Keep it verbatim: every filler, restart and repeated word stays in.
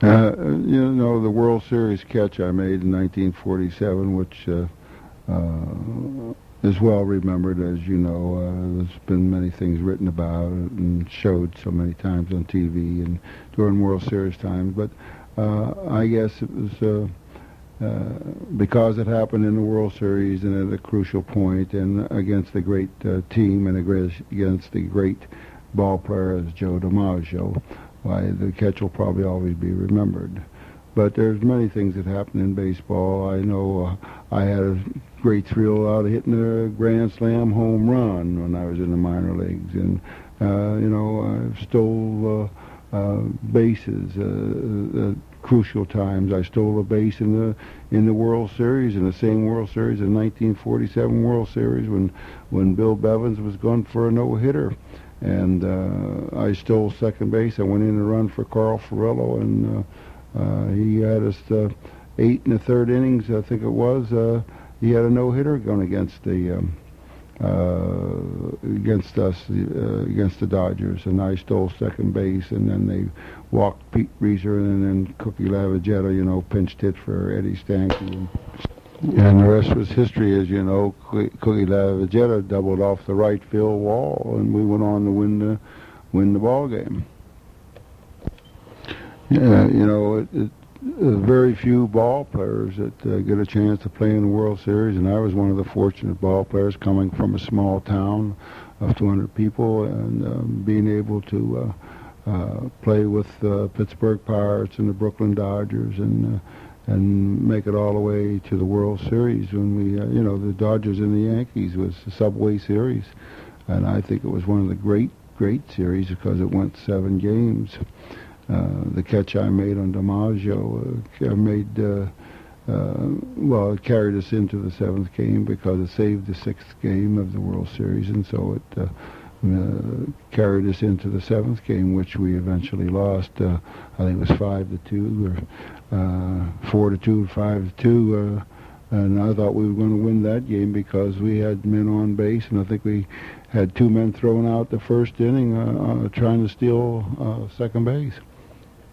Uh, you know, the World Series catch I made in nineteen forty-seven, which uh, uh, is well remembered, as you know. Uh, there's been many things written about it and showed so many times on T V and during World Series times. But uh, I guess it was uh, uh, because it happened in the World Series and at a crucial point and against a great uh, team and against the great ball player as Joe DiMaggio. Why, the catch will probably always be remembered. But there's many things that happen in baseball. I know uh, I had a great thrill out of hitting a Grand Slam home run when I was in the minor leagues. And, uh, you know, I stole uh, uh, bases uh, at crucial times. I stole a base in the in the World Series, in the same World Series, the nineteen forty-seven World Series, when, when Bill Bevins was going for a no-hitter. And uh, I stole second base. I went in and run for Carl Furillo, and uh, uh, he had us uh, eight in the third innings, I think it was. Uh, he had a no-hitter going against the um, uh, against us, uh, against the Dodgers, and I stole second base. And then they walked Pete Reiser, and then Cookie Lavagetta, you know, pinched hit for Eddie Stanky. And, And the rest was history, as you know. Cookie Lavagetta doubled off the right field wall, and we went on to win the win the ball game. Yeah, you know, it, it, uh, very few ball players that uh, get a chance to play in the World Series, and I was one of the fortunate ball players coming from a small town of two hundred people and um, being able to uh, uh, play with uh, Pittsburgh Pirates and the Brooklyn Dodgers and. Uh, and make it all the way to the World Series when we, uh, you know, the Dodgers and the Yankees was the Subway Series. And I think it was one of the great, great series because it went seven games. Uh, the catch I made on DiMaggio uh, made, uh, uh, well, it carried us into the seventh game because it saved the sixth game of the World Series, and so it uh, uh, carried us into the seventh game, which we eventually lost. Uh, I think it was five to two or Uh, four to two, five to two, uh, and I thought we were going to win that game because we had men on base, and I think we had two men thrown out the first inning uh, uh, trying to steal uh, second base.